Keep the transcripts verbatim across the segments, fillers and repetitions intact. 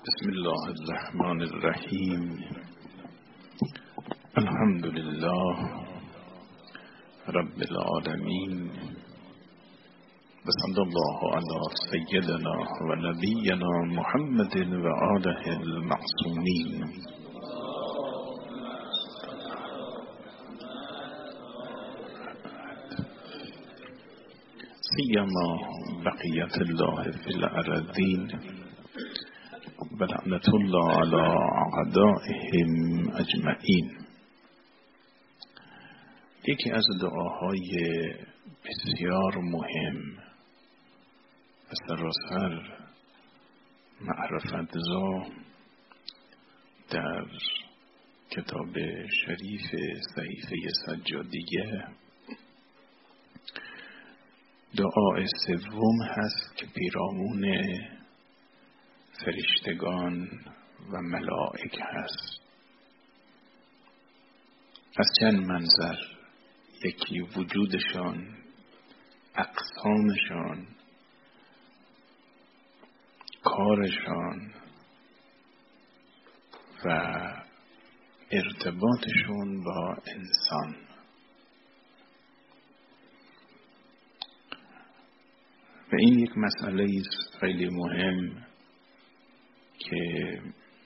بسم الله الرحمن الرحیم. الحمد لله رب العالمین و صلی الله علی سیدنا و نبینا محمد و آله المعصومین. سیما بقیت الله فی الارضین و لعنت الله علی اعدائهم اجمعین. یکی از دعاهای بسیار مهم و سراسر معرفت زا در کتاب شریف صحیفه سجادیه دعای سوم هست که پیرامون فرشتگان و ملائک هست. از چند منظر: یکی وجودشان، اقسامشان، کارشان و ارتباطشون با انسان. و این یک مسئله است خیلی مهم که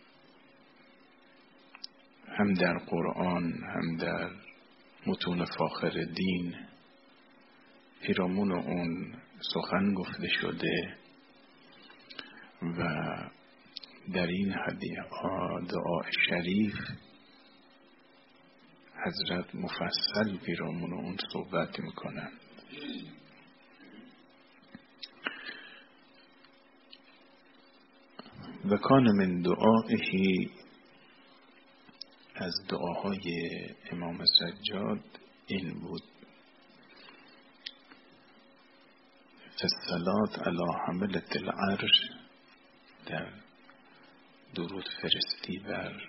هم در قرآن هم در متون فاخر دین پیرامون اون سخن گفته شده و در این حدیث دعای شریف حضرت مفصل پیرامون اون صحبت میکنند. و کان من دعائه، از دعاهای امام سجاد این بود: فالصلاة علی حملة العرش، در درود فرستی بر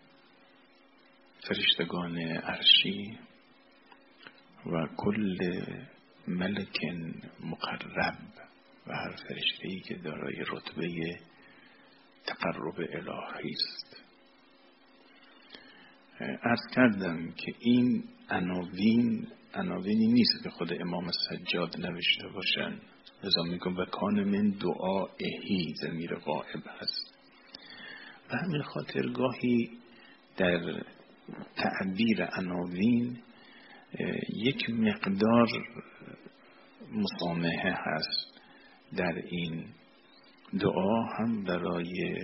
فرشتگان عرشی و کل ملک مقرب و هر فرشته‌ای که دارای رتبه تقرب الهی است. عرض کردم که این عناوین عناوینی نیست که خود امام سجاد نوشته باشن، لذا میگم و کان من دعائهی ضمیر غائب هست. و همین خاطر گاهی در تعبیر عناوین یک مقدار مسامحه هست در این دعا، هم برای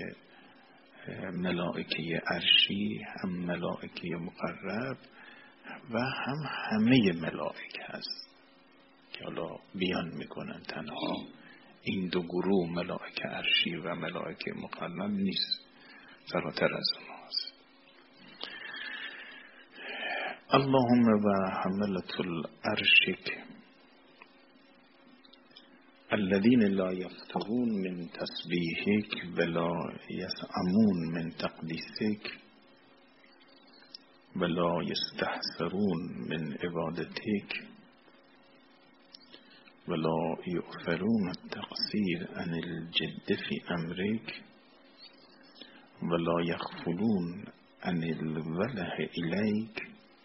ملائکه عرشی، هم ملائکه مقرب و هم همه ملائک هست که حالا بیان میکنن تنها این دو گروه ملائکه عرشی و ملائکه مقرب نیست، فراتر از اون هست. اللهم و حملة العرشک الذين لا يفترون من تسبيحك ولا يسأمون من تقديسك ولا يستحسرون من عبادتك ولا يؤثرون التقصير عن الجد في أمرك ولا يغفلون عن الوله إليك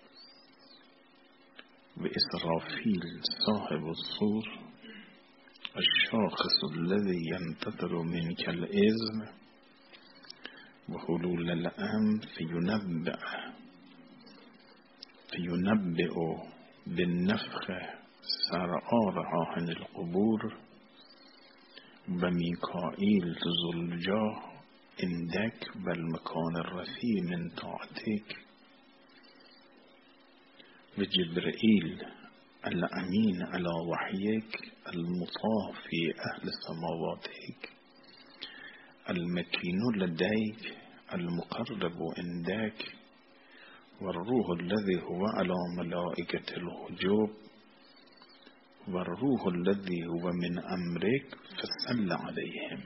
وإسرافيل صاحب الصور الشاخص الذي ينتظر منك الإذن وحلول الأمر فينبئ فينبئ بالنفخ سرعارها عن القبور وميكائيل ذو الجاه عندك والمكان الرفيع من طاعتك وجبرائيل الأمين على وحيك المطاع في أهل سماواتك المكين لديك المقرب عندك والروح الذي هو على ملائكة الحجوب والروح الذي هو من أمرك فصل عليهم.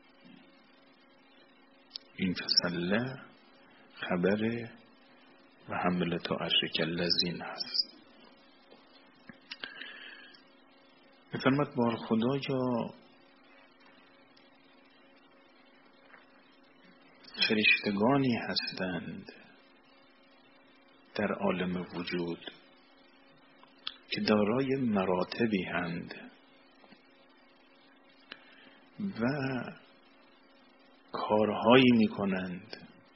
این فصل خبر و حملة عرشك الذین هست. میفرماد بار خدایا فرشتگانی هستند در عالم وجود که دارای مراتبی هستند و کارهایی میکنند،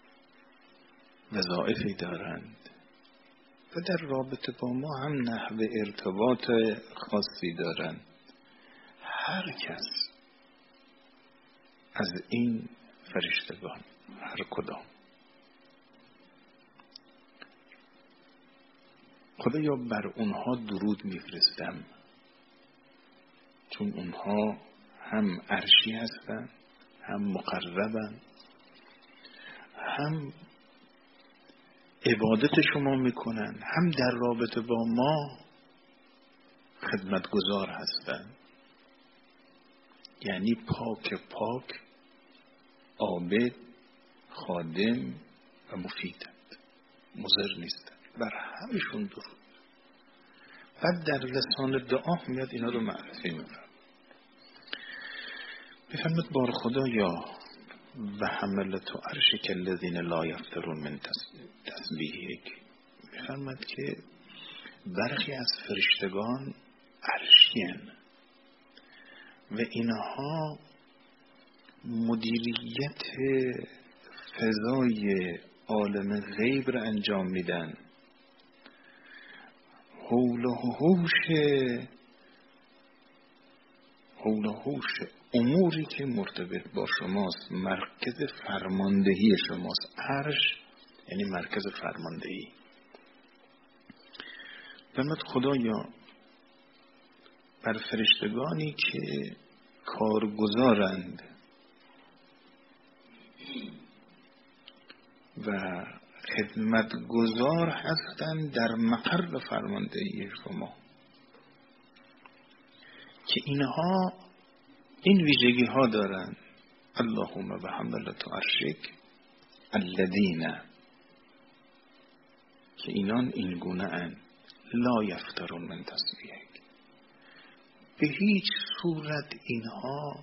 وظایفی دارند و در رابطه با ما هم نحوه ارتباط خاصی دارند. هر کس از این فرشتگان، هر کدام، خدایا بر اونها درود میفرستم، چون اونها هم عرشی هستن، هم مقربن، هم عبادت شما میکنن، هم در رابطه با ما خدمتگزار هستن. یعنی پاک پاک، عابد، خادم و مفیدند، مضر نیستند. بر همشون درود. بعد در لسان دعا میاد اینا رو معرفی میکنه. بفرمد بار خدایا و حملت عرشک الذین لا یفترون من تسبیحک. بفرمد که برخی از فرشتگان عرشین و اینها مدیریت فضای عالم غیب را انجام میدن. حول و حوش حول و حوش اموری که مرتبط با شماست، مرکز فرماندهی شماست. عرش یعنی مرکز فرماندهی. فرمود خدایا بر فرشتگانی که کارگزارند و خدمتگزار هستند در مقر فرماندهی شما، که اینها این ویژگی ها دارند. اللهم و حملت عرشک الذین، که اینان این گونه اند لا یفترون من تسبیحک. به هیچ صورت اینها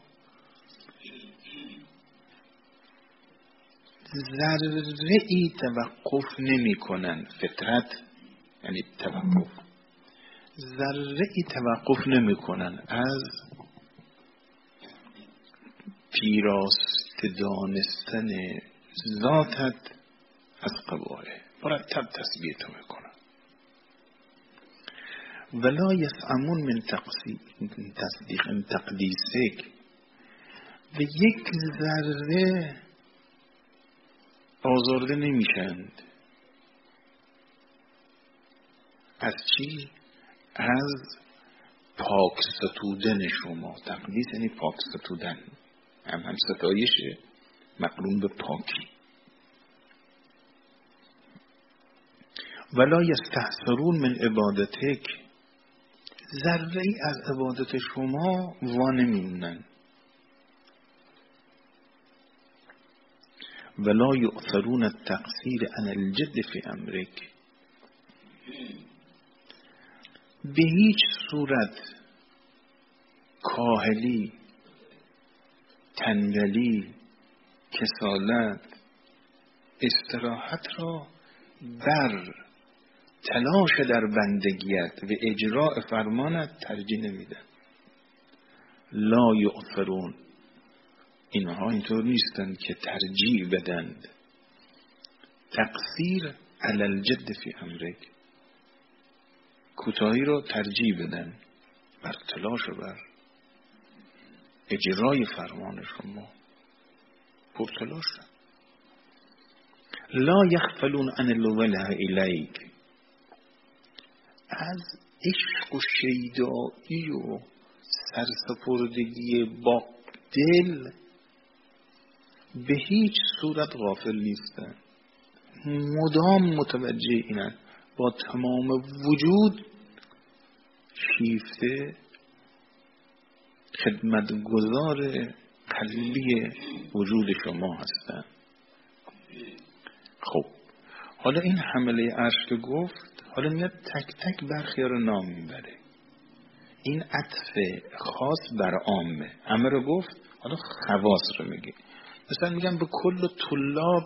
ذره ای توقف نمی کنن. فطرت یعنی توقف. ذره ای توقف نمی کنن از پیراست دانستن ذاتت از قباله. مرتب تسبیح تو میکنن. ولا یسعمون من تصدیق تقدیسک، و یک ذره آزرده نمیشند. از چی؟ از پاک ستودن شما. تقدیس یعنی پاک ستودن، هم هم ستایشه مقرون به پاکی. ولا یستحسرون من عبادتک، ذره ای از عبادت شما وانمیمونن. ولا یؤثرون التقصیر عن الجد فی امرک، به هیچ صورت کاهلی، تنبلی، کسالت، استراحت را بر تلاش در بندگیت و اجراء فرمانت ترجیح نمیدن. لا یؤثرون، اینها اینطور نیستند که ترجیح بدند. تقصیر علی الجد فی امرک، کوتاهی را ترجیح بدن بر تلاش و بر اجرای فرمان شما، پرتلاش. لا یغفلون عن الوله الیک، از عشق و شیدایی و سرسپردگی با دل به هیچ صورت غافل نیستن. مدام متوجه اینن، با تمام وجود شیفته خدمتگزار قلبی وجود شما هستن. خب حالا این حمله عرش که گفت، حالا میاد تک تک برخی رو نام میبره. این عطف خاص بر عامه. همه رو گفت، حالا خواص رو میگه. مثلا میگن به کل طلاب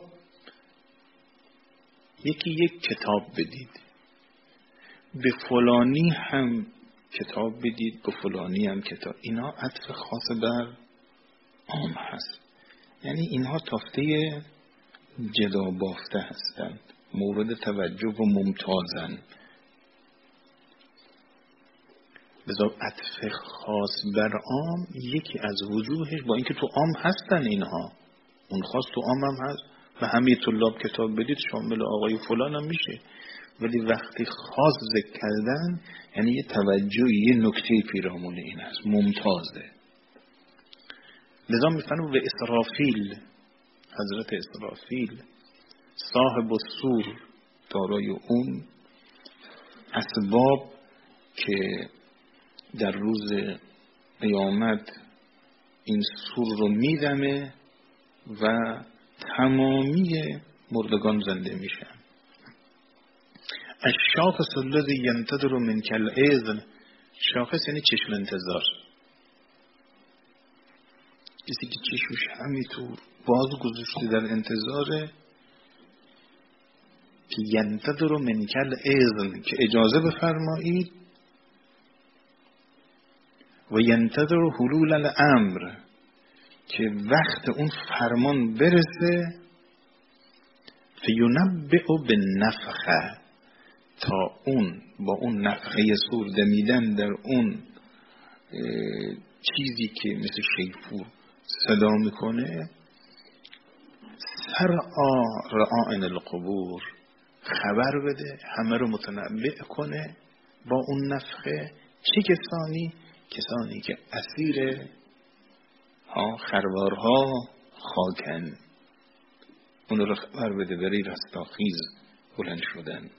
یکی یک کتاب بدید، به فلانی هم کتاب بدید، به فلانی هم کتاب. اینا عطف خاص بر عام هست، یعنی اینها تافته جدا بافته هستند، مورد توجه و ممتازن. لذا عطف خاص بر عام یکی از وجوهش، با اینکه تو عام هستن اینها، اون خاص تو عام هم هست و همه طلاب کتاب بدید شامل آقای فلان هم میشه، ولی وقتی خاص ذکر کردن یعنی یه توجهی، یه نکته پیرامون این هست، ممتازه. لذا میفرمون به اسرافیل، حضرت اسرافیل صاحب السور، دارای اون اسباب که در روز قیامت این سور رو میدمه و تمامی مردگان زنده میشن. الشاخص الذی ینتظر منک الاذن، شاخص یعنی چشم انتظار، کسی که چشمش همینطور باز گذاشته در انتظاره که ینتظر منک الاذن، که اجازه بفرمایید، و ینتظر حلول الامر، که وقت اون فرمان برسه، فینبئ بالنفخه، تا اون با اون نفخه سور دمیدن در اون چیزی که مثل شیپور صدا میکنه، سرعا رعائن القبور، خبر بده، همه رو متنبئ کنه با اون نفخه. چه کسانی؟ کسانی که اسیر ها خروارها خاکن، اون رو خبر بده برای رستاخیز بلند شدن.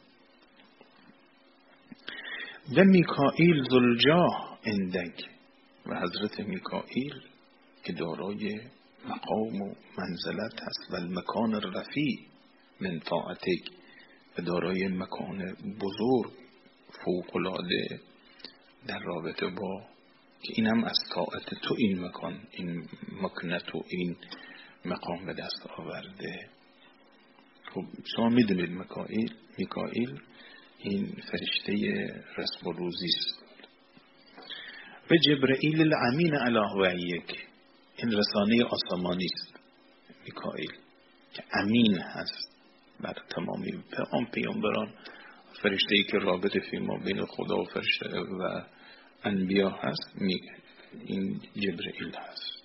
و میکائیل ذوالجاه عندک، و حضرت میکائیل که دارای مقام و منزلت هست و المکان الرفیع من طاعتک، و دارای مکان بزرگ فوق‌العاده در رابطه با که این هم از طاعت تو این مکان، این مکنت و این مقام به دست آورده. خب شما میدونید میکائیل میکائیل این فرشته رزق و روزی است. و جبرئیل الامین علی وحیک، این رسانه آسمانی است میکائیل که امین هست بر تمامی پیام پیامبران، فرشته‌ای که رابطه فیما بین خدا و فرشته و انبیا هست، این جبرئیل هست.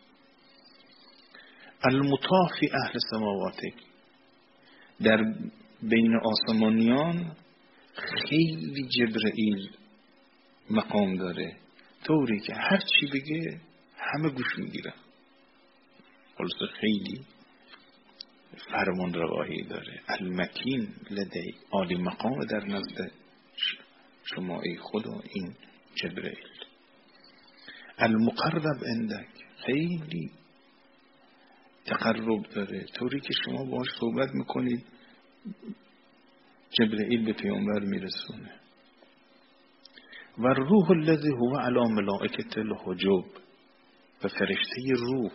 المطاع فی اهل سماواتک، در بین آسمانیان خیلی جبرئیل مقام داره، طوری که هر چی بگه همه گوش میگیرن، خلاص خیلی فرمان رواهی داره. المکین لدی، عالی مقام در نزد شما ای خدا این جبرئیل. المقرب عندک، خیلی تقرب داره، طوری که شما باهاش صحبت میکنید جبرئیل به پیامبر میرسونه. و روح الذی هو علی ملائکة الحجب، و فرشته روح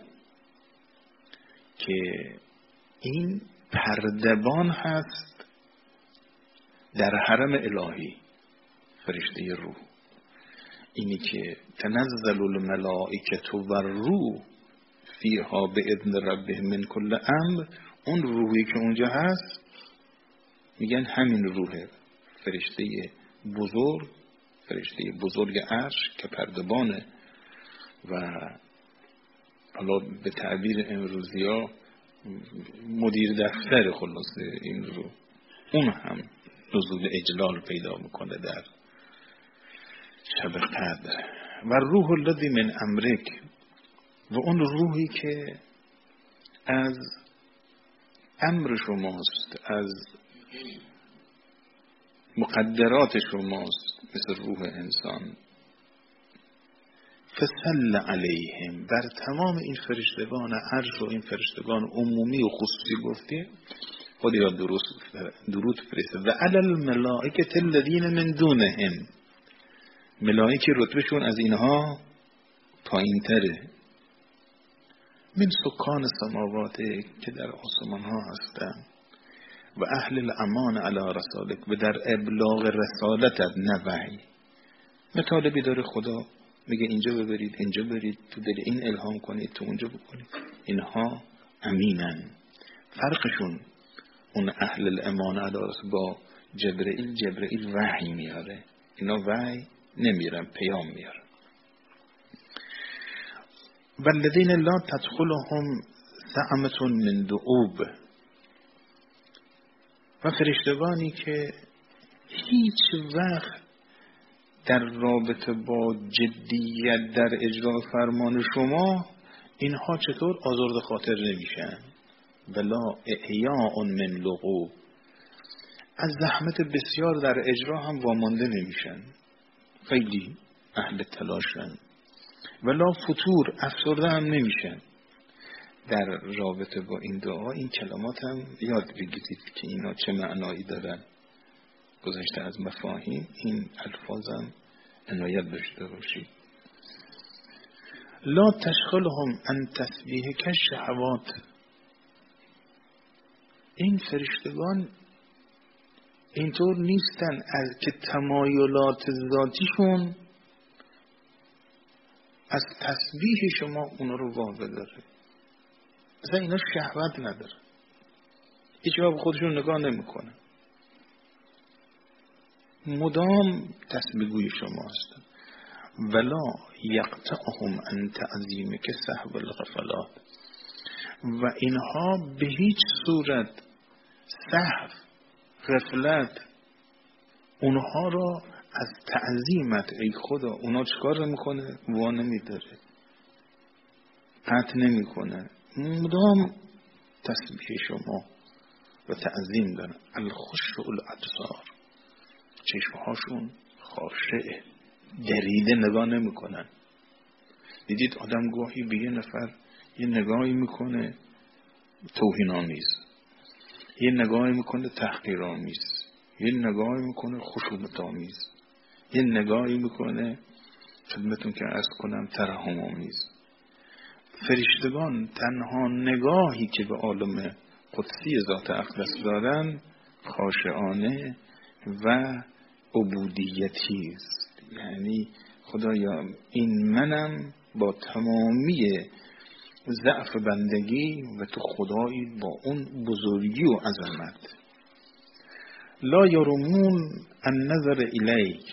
که این پردبان هست در حرم الهی، فرشته روح، اینی که تنزل الملائکة و روح فیها باذن ربهم من کل امر، اون روحی که اونجا هست میگن همین روحه، فرشته بزرگ، فرشته بزرگ عرش که پردبانه، و حالا به تعبیر امروزی ها مدیر دفتر خلاصه این روح، اون هم نزول اجلال پیدا میکنه در شب قدر. و روح الذی من امرک، و اون روحی که از امر شماست، از مقدرات شماست، مثل روح انسان. فصل علیهم، بر تمام این فرشتگان عرش و این فرشتگان عمومی و خصوصی گفته خود یا درود فرسته. و علی الملائکة الذین من دونهم، ملائکه رتبهشون از اینها پایین تره. من سکان سماوات که در آسمان ها هستند و اهل الامان علی رسالک و در ابلاغ رسالتت، نه وحی. مطالبی داره خدا میگه اینجا ببرید، اینجا برید، تو دل این الهام کنید، تو اونجا بکنید. اینها امینن. فرقشون اون اهل الامان علی رسالک با جبرئیل، جبرئیل وحی میاره، اینا وحی نمیارن، پیام میارن. والذین لا تدخلهم سعمة من دعوب، و فرشتگانی که هیچ وقت در رابطه با جدیت در اجرای فرمان شما اینها چطور آزرد خاطر نمیشن. ولا احیاء من لغوب، از زحمت بسیار در اجرا هم وامانده نمیشن، خیلی اهل تلاشن. ولا فتور، افسرده هم نمیشن. در رابطه با این دعا این کلمات هم یاد بگیرید که اینا چه معنایی دارن. گذشته از مفاهیم این الفاظ هم عنایت داشته باشید. لا تشغلهم عن تسبیح کالشهوات، این فرشتگان اینطور نیستن از که تمایلات ذاتیشون از تسبیح شما اونا رو واقع داره. اصلا اینا شهوت نداره، هیچ وقت به خودشون نگاه نمیکنه، مدام تسبیحگوی شما هستن. ولا یقطعهم عن تعظیم که سهو الغفلات، و اینها به هیچ صورت سهو، غفلت اونها را از تعظیمت ای خدا، اونا چکار میکنه؟ وا نمیداره، قطع نمیکنه، مدام تسبیح شما و تعظیم دارن. الخشوع الابصار، چشمهاشون خاشعه، دریده نگاه نمیکنن. دیدید آدم گاهی به یه نفر یه نگاهی میکنه توهین‌آمیز، یه نگاهی میکنه تحقیرآمیز، یه نگاهی میکنه خشونت‌آمیز، یه نگاهی میکنه خدمتون که عرض کنم ترحم‌آمیز. فرشتگان تنها نگاهی که به عالم قدسی ذات اقدس دارن خاشعانه و عبودیتی است. یعنی خدایا این منم با تمامی ضعف بندگی و تو خدایی با اون بزرگی و عظمت. لا یرمون النظر الیک،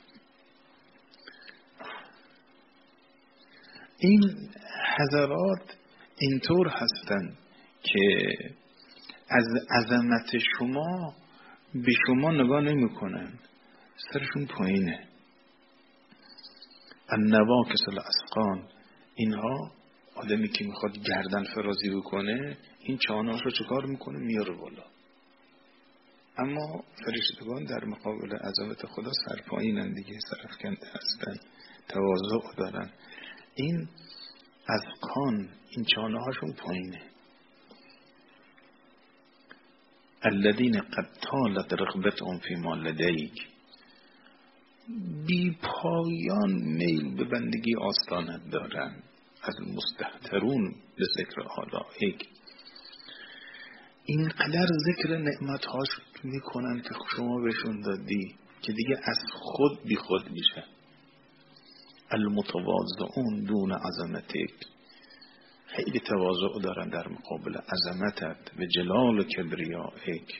این حضرات اینطور هستن که از عظمت شما به شما نگاه نمی کنن، سرشون پایینه. النواکس الاسقان، اینها آدمی که میخواد گردن فرازی بکنه این چانهاش رو چکار میکنه؟ میاره بالا. اما فرشتگان در مقابل عظمت خدا سرپایینن دیگه، سرفکنده هستن، تواضع دارن. این اسقان، این چانهاشون پایینه. الذين قد طالت رغبتهم فيما لديك، بی پایان میل به بندگی آستانت دارن. از مستهترون به ذکر آلائک، اینقدر ذکر نعمتهاش میکنن که شما بهشون دادی که دیگه از خود بی خود میشه. المتواضعون دون عظمتک، خیلی تواضع دارن در مقابل عظمتت و جلال و کبریائک.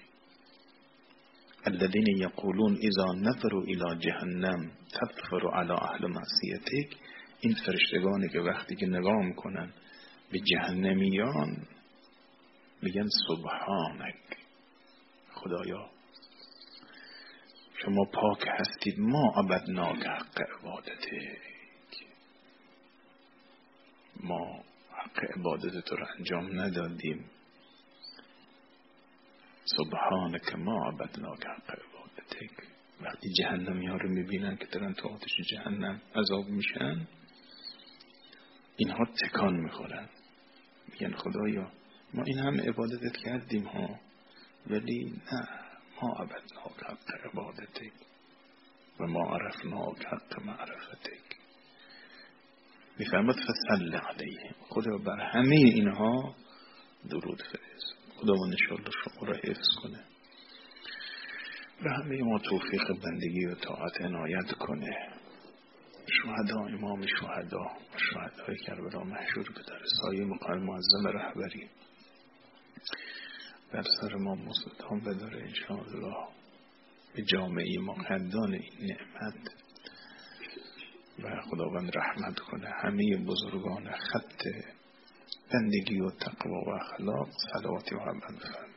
الذين يقولون اذا نظروا الى جهنم تطفر على اهل معصیتک، این فرشتگانی که وقتی که نگاه میکنن به جهنمیان میگن سبحانک، خدایا شما پاک هستید، ما عبدناک حق عبادتک، ما حق عبادت تو رو انجام ندادیم. سبحانک ما عبدناک حق عبادتک. وقتی جهنمی ها رو میبینن که دارن تو آتش جهنم عذاب میشن، اینها تکان میخورن، میگن خدایا ما این هم عبادتت کردیم ها، ولی نه، ما عبدناک حق عبادتک و ما عرفناک حق معرفتک. میفرماد فصل علیهم، خدا بر همه اینها درود فرست. خداوند انشاءالله شما را حفظ کنه، به همه ما توفیق بندگی و طاعت عنایت کنه. شهدا، امام شهدا و شهدای کربلا محشور به در سایه مقام معظم رهبری بر سر ما مستدام بداره انشاءالله، به جامعه ما قدردان این نعمت و خداوند رحمت کنه. همه بزرگان خط بندگی و تقوا و اخلاق صلواتی و محبت بفرمایید.